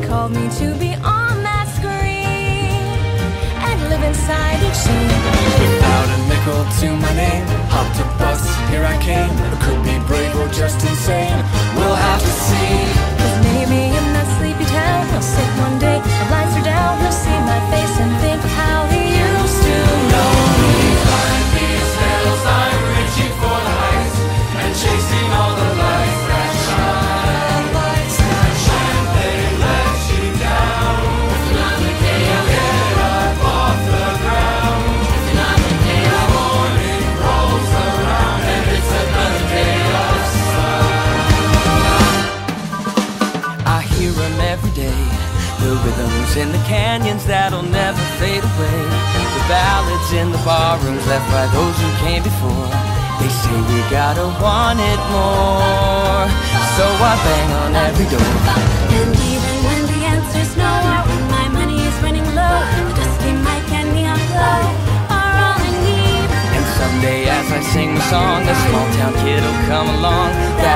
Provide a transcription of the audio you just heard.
called me to be on that screen and live inside each scene. Without a nickel to my name, hopped a bus, here I came. I could be brave or just insane, we'll have to see. 'Cause maybe in that sleepy town he'll sit one day, the lights are down, he'll see my face and think of how he used to know me. Climb these hills, I'm reaching for the heights and chasing all the lights that shine. And they let you down. Get up off the ground. The morning rolls around and it's another day of sun. I hear 'em every day, the rhythms in the canyons that'll never fade away, the ballads in the barrooms left by those who came before. They say we gotta want it more, so I bang on every door. And even when the answer's no, or when my money is running low, the dusty mic and neon glow are all I need. And someday as I sing the song, a small town kid will come along,